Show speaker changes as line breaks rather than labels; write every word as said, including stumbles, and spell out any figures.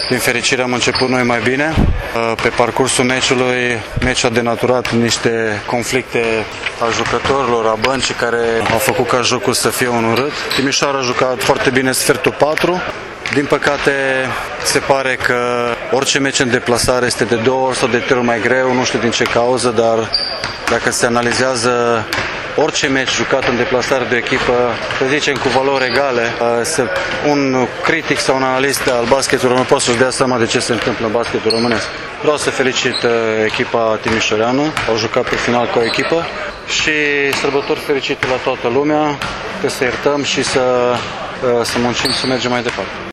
Din fericire am început noi mai bine. Pe parcursul meciului, meciul a denaturat niște conflicte a jucătorilor, a băncii, care au făcut ca jocul să fie un urât. Timișoara a jucat foarte bine sfertul patru. Din păcate, se pare că orice meci în deplasare este de două ori sau de trei ori mai greu, nu știu din ce cauză, dar dacă se analizează orice meci jucat în deplasare de o echipă, să zicem cu valori egale, un critic sau un analist al basketului român poate să-și dea seama de ce se întâmplă în basketul românesc. Vreau să felicit echipa timișoreană, au jucat pe final cu o echipă și sărbători fericite la toată lumea, că să iertăm și să, să muncim să mergem mai departe.